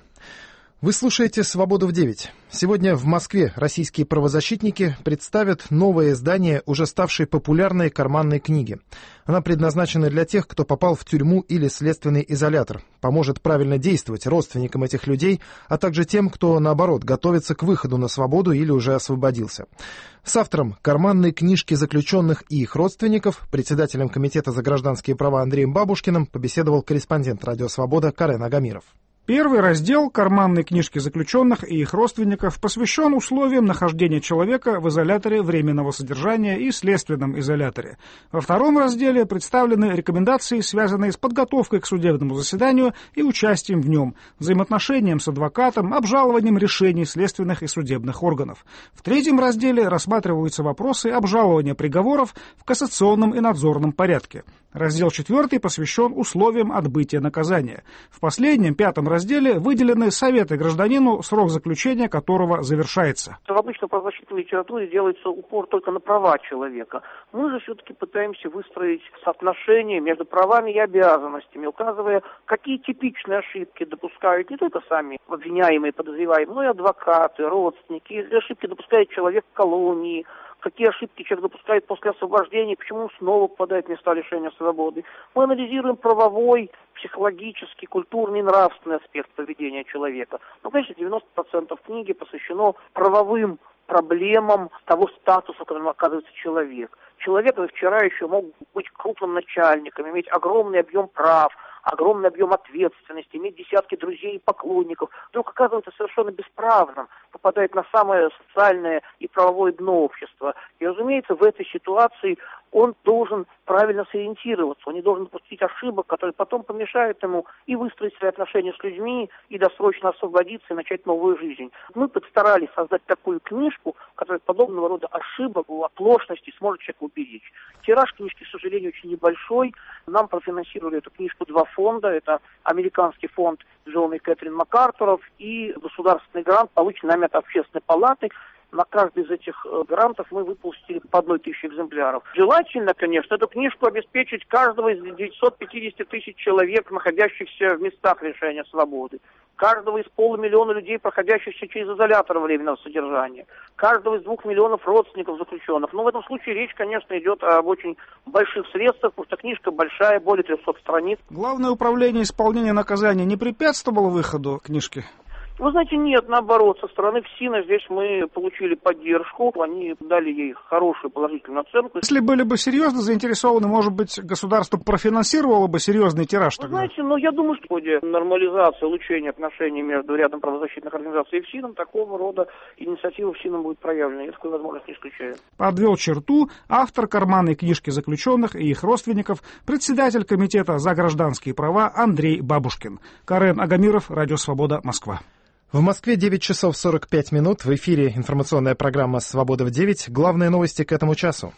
Вы слушаете «Свободу в девять». Сегодня в Москве российские правозащитники представят новое издание уже ставшей популярной карманной книги. Она предназначена для тех, кто попал в тюрьму или следственный изолятор, поможет правильно действовать родственникам этих людей, а также тем, кто, наоборот, готовится к выходу на свободу или уже освободился. С автором карманной книжки заключенных и их родственников, председателем Комитета за гражданские права Андреем Бабушкиным, побеседовал корреспондент «Радио Свобода» Карен Агамиров. Первый раздел карманной книжки заключенных и их родственников посвящен условиям нахождения человека в изоляторе временного содержания и следственном изоляторе. Во втором разделе представлены рекомендации, связанные с подготовкой к судебному заседанию и участием в нем, взаимоотношением с адвокатом, обжалованием решений следственных и судебных органов. В третьем разделе рассматриваются вопросы обжалования приговоров в кассационном и надзорном порядке. Раздел четвертый посвящен условиям отбытия наказания. В последнем, пятом разделе выделены советы гражданину, срок заключения которого завершается. В обычной правозащитной литературе делается упор только на права человека. Мы же все-таки пытаемся выстроить соотношение между правами и обязанностями, указывая, какие типичные ошибки допускают не только сами обвиняемые, подозреваемые, но и адвокаты, родственники. Если ошибки допускает человек в колонии, какие ошибки человек допускает после освобождения, почему он снова попадает в места лишения свободы. Мы анализируем правовой, психологический, культурный, нравственный аспект поведения человека. Ну, конечно, девяносто процентов книги посвящено правовым проблемам того статуса, в котором оказывается человек. Человек, который вчера еще мог быть крупным начальником, иметь огромный объем прав, огромный объем ответственности, иметь десятки друзей и поклонников, вдруг оказывается совершенно бесправным, попадает на самое социальное и правовое дно общества. И, разумеется, в этой ситуации он должен правильно сориентироваться, он не должен допустить ошибок, которые потом помешают ему и выстроить свои отношения с людьми, и досрочно освободиться, и начать новую жизнь. Мы постарались создать такую книжку, которая подобного рода ошибок, оплошности сможет человека уберечь. Тираж книжки, к сожалению, очень небольшой. Нам профинансировали эту книжку два фонда. Это американский фонд Джона и Кэтрин МакАртуров и государственный грант, полученный нами от Общественной палаты. На каждый из этих грантов мы выпустили по одной тысяче экземпляров. Желательно, конечно, эту книжку обеспечить каждого из девятисот пятидесяти тысяч человек, находящихся в местах лишения свободы. Каждого из полумиллиона людей, проходящихся через изолятор временного содержания. Каждого из двух миллионов родственников заключенных. Но в этом случае речь, конечно, идет об очень больших средствах, потому что книжка большая, более трехсот страниц. Главное управление исполнения наказания не препятствовало выходу книжки? Вы знаете, нет, наоборот, со стороны ФСИНа здесь мы получили поддержку, они дали ей хорошую положительную оценку. Если были бы серьезно заинтересованы, может быть, государство профинансировало бы серьезный тираж тогда? Вы знаете, ну я думаю, что в ходе нормализации, улучшения отношений между рядом правозащитных организаций и ФСИНом такого рода инициатива ФСИНом будет проявлена, я такую возможность не исключаю. Подвел черту автор карманной книжки заключенных и их родственников, председатель Комитета за гражданские права Андрей Бабушкин. Карен Агамиров, Радио Свобода, Москва. В Москве девять часов сорок пять минут. В эфире информационная программа «Свобода в девять». Главные новости к этому часу.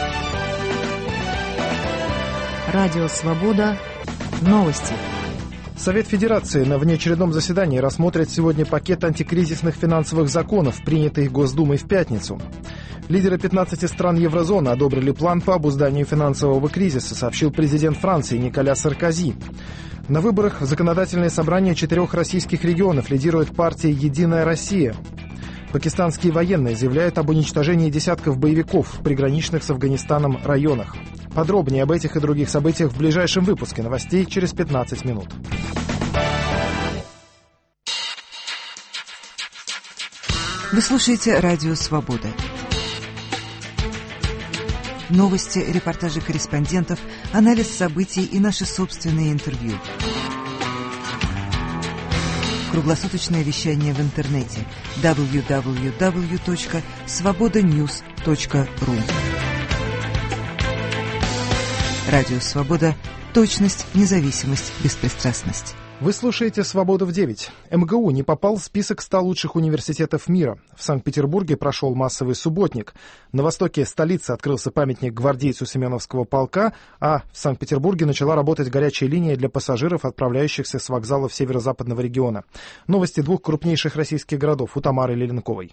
Радио «Свобода». Новости. Совет Федерации на внеочередном заседании рассмотрит сегодня пакет антикризисных финансовых законов, принятый Госдумой в пятницу. Лидеры пятнадцати стран еврозоны одобрили план по обузданию финансового кризиса, сообщил президент Франции Николя Саркози. На выборах в законодательное собрание четырех российских регионов лидирует партия «Единая Россия». Пакистанские военные заявляют об уничтожении десятков боевиков в приграничных с Афганистаном районах. Подробнее об этих и других событиях в ближайшем выпуске новостей через пятнадцать минут. Вы слушаете «Радио Свобода». Новости, репортажи корреспондентов, анализ событий и наши собственные интервью. Круглосуточное вещание в интернете дабл ю дабл ю дабл ю точка свобода ньюс точка ру. Радио Свобода. Точность, независимость, беспристрастность. Вы слушаете «Свобода в девять». эм гэ у не попал в список ста лучших университетов мира. В Санкт-Петербурге прошел массовый субботник. На востоке столицы открылся памятник гвардейцу Семеновского полка, а в Санкт-Петербурге начала работать горячая линия для пассажиров, отправляющихся с вокзалов северо-западного региона. Новости двух крупнейших российских городов у Тамары Леленковой.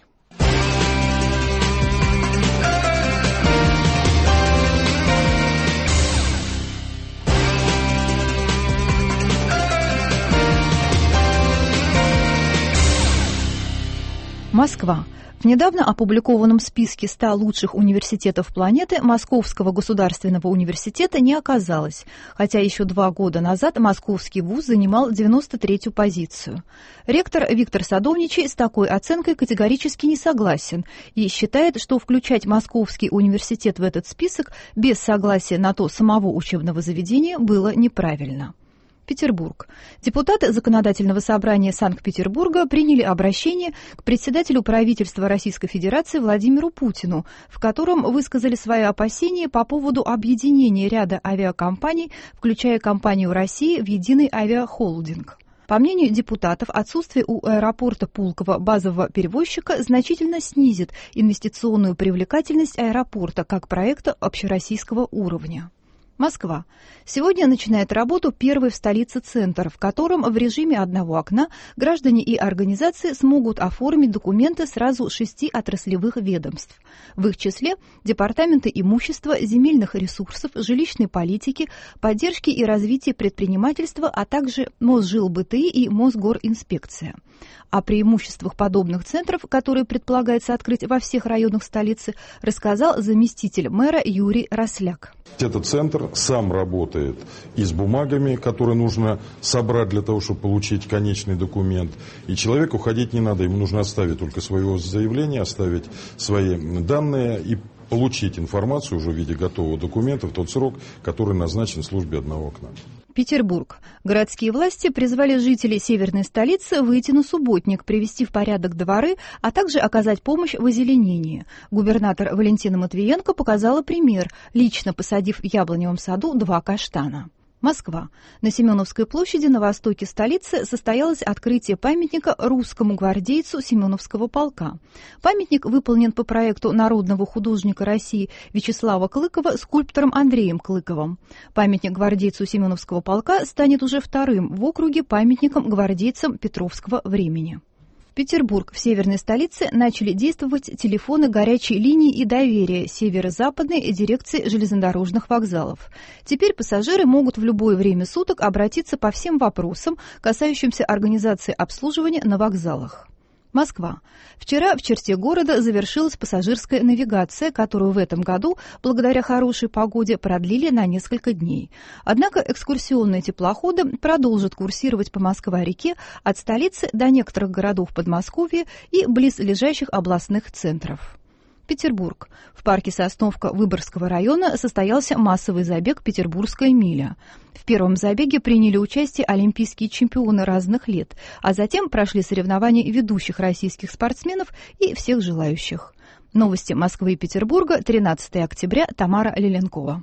Москва. В недавно опубликованном списке ста лучших университетов планеты Московского государственного университета не оказалось, хотя еще два года назад московский вуз занимал девяносто третью позицию. Ректор Виктор Садовничий с такой оценкой категорически не согласен и считает, что включать Московский университет в этот список без согласия на то самого учебного заведения было неправильно. Петербург. Депутаты Законодательного собрания Санкт-Петербурга приняли обращение к председателю правительства Российской Федерации Владимиру Путину, в котором высказали свои опасения по поводу объединения ряда авиакомпаний, включая компанию России, в единый авиахолдинг. По мнению депутатов, отсутствие у аэропорта Пулково базового перевозчика значительно снизит инвестиционную привлекательность аэропорта как проекта общероссийского уровня. Москва. Сегодня начинает работу первый в столице центр, в котором в режиме одного окна граждане и организации смогут оформить документы сразу шести отраслевых ведомств. В их числе департаменты имущества, земельных ресурсов, жилищной политики, поддержки и развития предпринимательства, а также Мосжилбыты и Мосгоринспекция. О преимуществах подобных центров, которые предполагается открыть во всех районах столицы, рассказал заместитель мэра Юрий Росляк. Этот центр сам работает и с бумагами, которые нужно собрать для того, чтобы получить конечный документ. И человеку ходить не надо, ему нужно оставить только свое заявление, оставить свои данные и получить информацию уже в виде готового документа в тот срок, который назначен в службе одного окна. Петербург. Городские власти призвали жителей северной столицы выйти на субботник, привести в порядок дворы, а также оказать помощь в озеленении. Губернатор Валентина Матвиенко показала пример, лично посадив в яблоневом саду два каштана. Москва. На Семеновской площади на востоке столицы состоялось открытие памятника русскому гвардейцу Семеновского полка. Памятник выполнен по проекту народного художника России Вячеслава Клыкова скульптором Андреем Клыковым. Памятник гвардейцу Семеновского полка станет уже вторым в округе памятником гвардейцам Петровского времени. Петербург. В северной столице начали действовать телефоны горячей линии и доверия северо-западной дирекции железнодорожных вокзалов. Теперь пассажиры могут в любое время суток обратиться по всем вопросам, касающимся организации обслуживания на вокзалах. Москва. Вчера в черте города завершилась пассажирская навигация, которую в этом году, благодаря хорошей погоде, продлили на несколько дней. Однако экскурсионные теплоходы продолжат курсировать по Москва-реке от столицы до некоторых городов Подмосковья и близлежащих областных центров. Петербург. В парке Сосновка Выборгского района состоялся массовый забег «Петербургская миля». В первом забеге приняли участие олимпийские чемпионы разных лет, а затем прошли соревнования ведущих российских спортсменов и всех желающих. Новости Москвы и Петербурга, тринадцатого октября, Тамара Леленкова.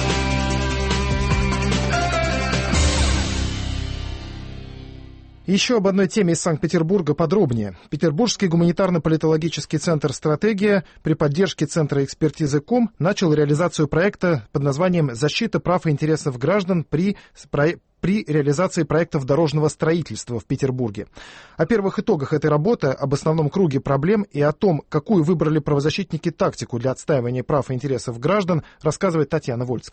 Еще об одной теме из Санкт-Петербурга подробнее. Петербургский гуманитарно-политологический центр «Стратегия» при поддержке Центра экспертизы КОМ начал реализацию проекта под названием «Защита прав и интересов граждан при, при реализации проектов дорожного строительства в Петербурге». О первых итогах этой работы, об основном круге проблем и о том, какую выбрали правозащитники тактику для отстаивания прав и интересов граждан, рассказывает Татьяна Вольская.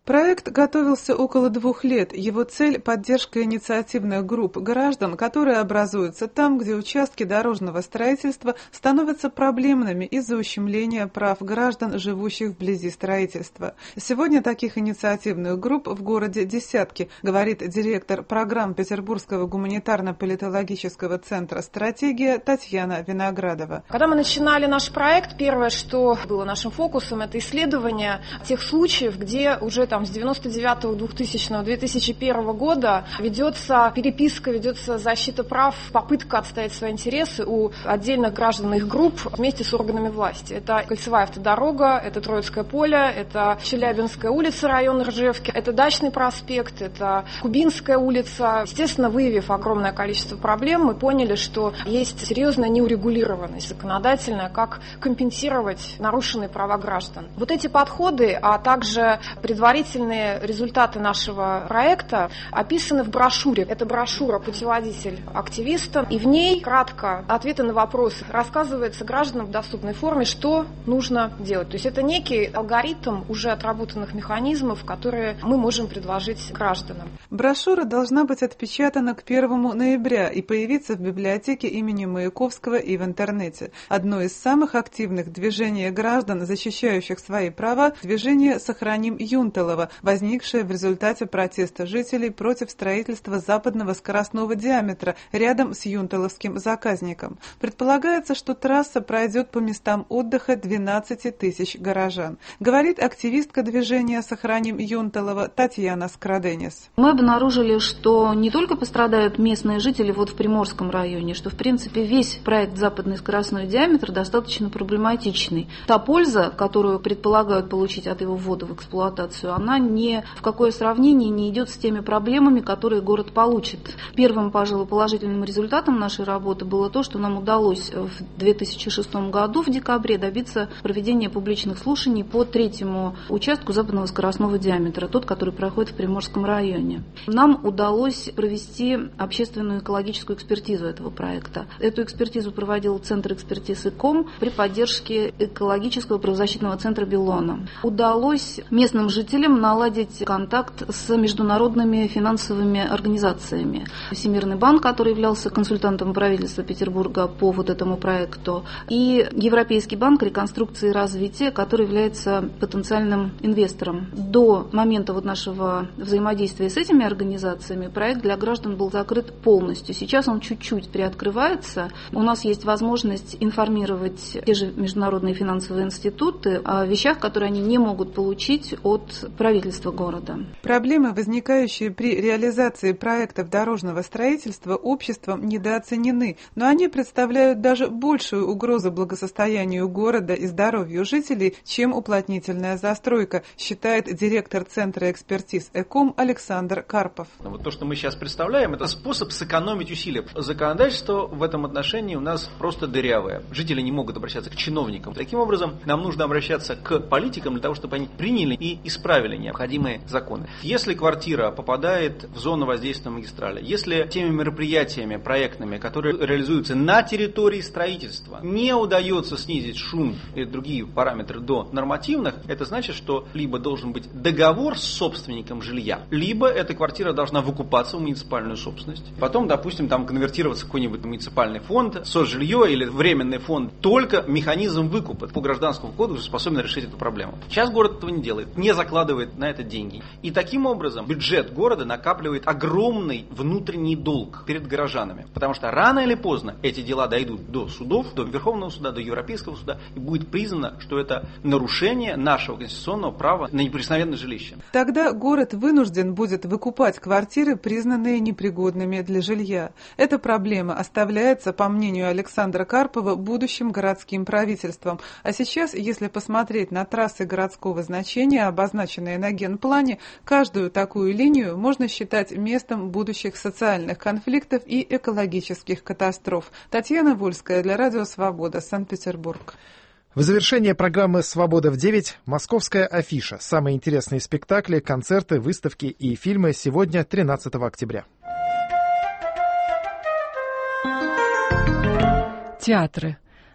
Проект готовился около двух лет. Его цель – поддержка инициативных групп граждан, которые образуются там, где участки дорожного строительства становятся проблемными из-за ущемления прав граждан, живущих вблизи строительства. Сегодня таких инициативных групп в городе десятки, говорит директор программ Петербургского гуманитарно-политологического центра «Стратегия» Татьяна Виноградова. Когда мы начинали наш проект, первое, что было нашим фокусом, это исследование тех случаев, где уже там с девяносто девятого, двухтысячного, две тысячи первого года ведется переписка, ведется защита прав, попытка отстоять свои интересы у отдельных граждан и их групп вместе с органами власти. Это Кольцевая автодорога, это Троицкое поле, это Челябинская улица, район Ржевки, это Дачный проспект, это Кубинская улица. Естественно, выявив огромное количество проблем, мы поняли, что есть серьезная неурегулированность законодательная, как компенсировать нарушенные права граждан. Вот эти подходы, а также предварительные результаты нашего проекта описаны в брошюре. Это брошюра «Путеводитель активиста», и в ней кратко ответы на вопросы рассказывается гражданам в доступной форме, что нужно делать. То есть это некий алгоритм уже отработанных механизмов, которые мы можем предложить гражданам. Брошюра должна быть отпечатана к первому ноября и появиться в библиотеке имени Маяковского и в интернете. Одно из самых активных движений граждан, защищающих свои права, движение «Сохраним Юнтелова», возникшее в результате протеста жителей против строительства западного скоростного диаметра рядом с юнтеловским заказником. Предполагается, что трасса пройдет по местам отдыха двенадцати тысяч горожан. Говорит активистка движения «Сохраним Юнтелова» Татьяна Скраденис. Мы обнаружили, что не только пострадают местные жители вот в Приморском районе, что в принципе весь проект западный скоростной диаметр достаточно проблематичный. Та польза, которую предполагают получить от его ввода в эксплуатацию, она ни в какое сравнение не идет с теми проблемами, которые город получит. Первым, пожалуй, положительным результатом нашей работы было то, что нам удалось в две тысячи шестом году в декабре добиться проведения публичных слушаний по третьему участку западного скоростного диаметра, тот, который проходит в Приморском районе. Нам удалось провести общественную экологическую экспертизу этого проекта. Эту экспертизу проводил Центр экспертиз ИКОМ при поддержке экологического правозащитного центра Белона. Удалось местным жителям наладить контакт с международными финансовыми организациями. Всемирный банк, который являлся консультантом правительства Петербурга по вот этому проекту, и Европейский банк реконструкции и развития, который является потенциальным инвестором. До момента вот нашего взаимодействия с этими организациями проект для граждан был закрыт полностью. Сейчас он чуть-чуть приоткрывается. У нас есть возможность информировать те же международные финансовые институты о вещах, которые они не могут получить от правительства города. Проблемы, возникающие при реализации проектов дорожного строительства, обществом недооценены, но они представляют даже большую угрозу благосостоянию города и здоровью жителей, чем уплотнительная застройка, считает директор Центра экспертиз ЭКОМ Александр Карпов. Вот то, что мы сейчас представляем, это способ сэкономить усилия. Законодательство в этом отношении у нас просто дырявое. Жители не могут обращаться к чиновникам. Таким образом, нам нужно обращаться к политикам для того, чтобы они приняли и исправили необходимые законы. Если квартира попадает в зону воздействия магистрали, если теми мероприятиями проектными, которые реализуются на территории строительства, не удается снизить шум и другие параметры до нормативных, это значит, что либо должен быть договор с собственником жилья, либо эта квартира должна выкупаться в муниципальную собственность. Потом, допустим, там конвертироваться в какой-нибудь муниципальный фонд, соцжилье или временный фонд. Только механизм выкупа по гражданскому кодексу способен решить эту проблему. Сейчас город этого не делает, не закладывает на это деньги. И таким образом бюджет города накапливает огромный внутренний долг перед горожанами. Потому что рано или поздно эти дела дойдут до судов, до Верховного суда, до Европейского суда, и будет признано, что это нарушение нашего конституционного права на неприкосновенное жилище. Тогда город вынужден будет выкупать квартиры, признанные непригодными для жилья. Эта проблема оставляется, по мнению Александра Карпова, будущим городским правительством. А сейчас, если посмотреть на трассы городского значения, обозначенные на генплане, каждую такую линию можно считать местом будущих социальных конфликтов и экологических катастроф. Татьяна Вольская для Радио Свобода, Санкт-Петербург. В завершение программы «Свобода в девять» московская афиша. Самые интересные спектакли, концерты, выставки и фильмы сегодня, тринадцатого октября. Театры.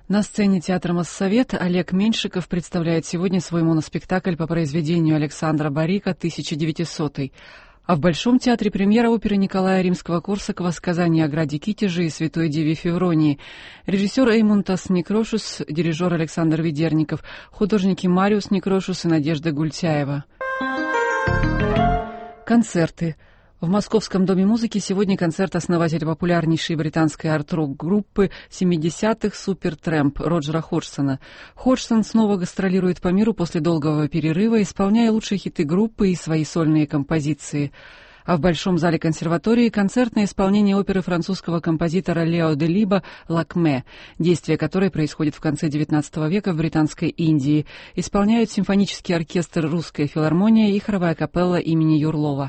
На сцене театра «Моссовет» Олег Меньшиков представляет сегодня свой моноспектакль по произведению Александра Барика «тысяча девятисотый». А в Большом театре премьера оперы Николая Римского-Корсакова «Сказание о граде Китеже и святой деве Февронии». Режиссер Эймунтас Некрошус, дирижер Александр Ведерников, художники Мариус Некрошус и Надежда Гультяева. Концерты. В Московском доме музыки сегодня концерт основателя популярнейшей британской арт-рок группы семидесятых «Супертрэмп» Роджера Ходжсона. Ходжсон снова гастролирует по миру после долгого перерыва, исполняя лучшие хиты группы и свои сольные композиции. А в Большом зале консерватории концертное исполнение оперы французского композитора Лео де Либо «Лакме», действие которой происходит в конце девятнадцатого века в Британской Индии. Исполняют симфонический оркестр «Русская филармония» и хоровая капелла имени Юрлова.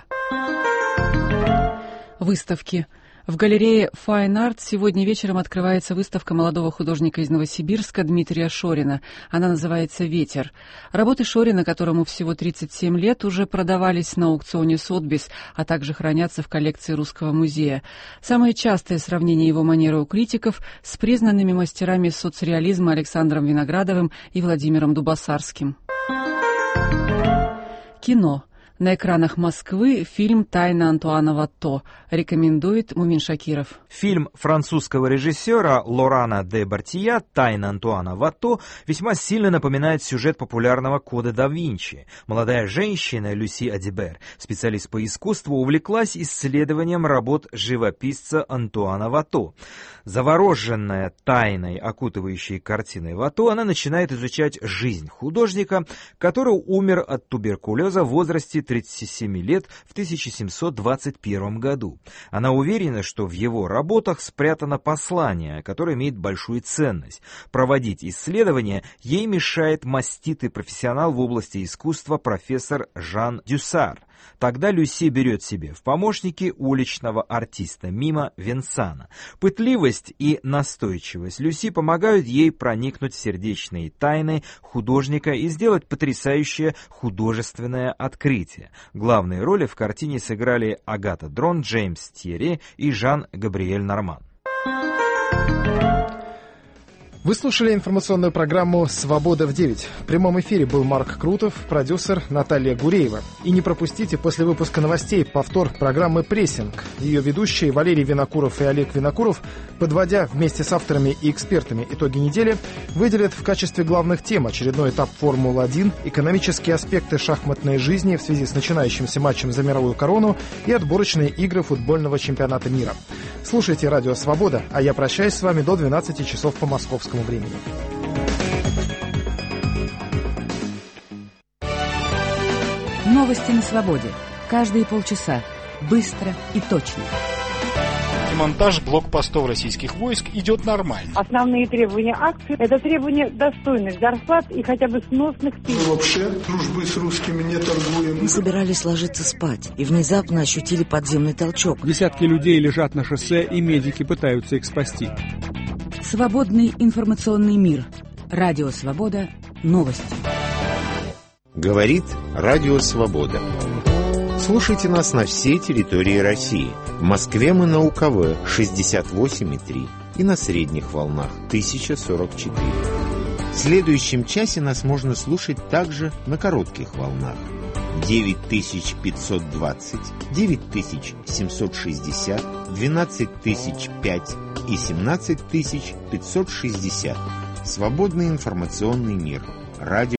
Выставки. В галерее Fine Art сегодня вечером открывается выставка молодого художника из Новосибирска Дмитрия Шорина. Она называется «Ветер». Работы Шорина, которому всего тридцать семь лет, уже продавались на аукционе Сотбис, а также хранятся в коллекции Русского музея. Самое частое сравнение его манеры у критиков с признанными мастерами соцреализма Александром Виноградовым и Владимиром Дубасарским. Кино. На экранах Москвы фильм «Тайна Антуана Ватто». Рекомендует Мумин Шакиров. Фильм французского режиссера Лорана де Бартия «Тайна Антуана Ватто» весьма сильно напоминает сюжет популярного «Кода да Винчи». Молодая женщина Люси Адибер, специалист по искусству, увлеклась исследованием работ живописца Антуана Ватто. Завороженная тайной, окутывающей картиной Ватто, она начинает изучать жизнь художника, который умер от туберкулеза в возрасте тридцати семи лет в тысяча семьсот двадцать первом году. Она уверена, что в его работах спрятано послание, которое имеет большую ценность. Проводить исследования ей мешает маститый профессионал в области искусства профессор Жан Дюссар. Тогда Люси берет себе в помощники уличного артиста Мима Венсана. Пытливость и настойчивость Люси помогают ей проникнуть в сердечные тайны художника и сделать потрясающее художественное открытие. Главные роли в картине сыграли Агата Дрон, Джеймс Тьерри и Жан-Габриэль Норман. Вы слушали информационную программу «Свобода в девять». В прямом эфире был Марк Крутов, продюсер Наталья Гуреева. И не пропустите после выпуска новостей повтор программы «Прессинг». Ее ведущие Валерий Винокуров и Олег Винокуров, подводя вместе с авторами и экспертами итоги недели, выделят в качестве главных тем очередной этап Формулы один, экономические аспекты шахматной жизни в связи с начинающимся матчем за мировую корону и отборочные игры футбольного чемпионата мира. Слушайте «Радио Свобода», а я прощаюсь с вами до двенадцати часов по московскому времени. Новости на свободе. Каждые полчаса. Быстро и точно. Монтаж блокпостов российских войск идет нормально. Основные требования акции – это требование достойных зарплат и хотя бы сносных пенсий. Вообще дружбы с русскими не торгуем. Мы собирались ложиться спать и внезапно ощутили подземный толчок. Десятки людей лежат на шоссе, и медики пытаются их спасти. Свободный информационный мир. Радио Свобода. Новости. Говорит Радио Свобода. Слушайте нас на всей территории России. В Москве мы на УКВ шестьдесят восемь и три и на средних волнах тысяча сорок четыре. В следующем часе нас можно слушать также на коротких волнах. девять тысяч пятьсот двадцать, девять тысяч семьсот шестьдесят, двенадцать тысяч пять и семнадцать тысяч пятьсот шестьдесят. Свободный информационный мир. Радио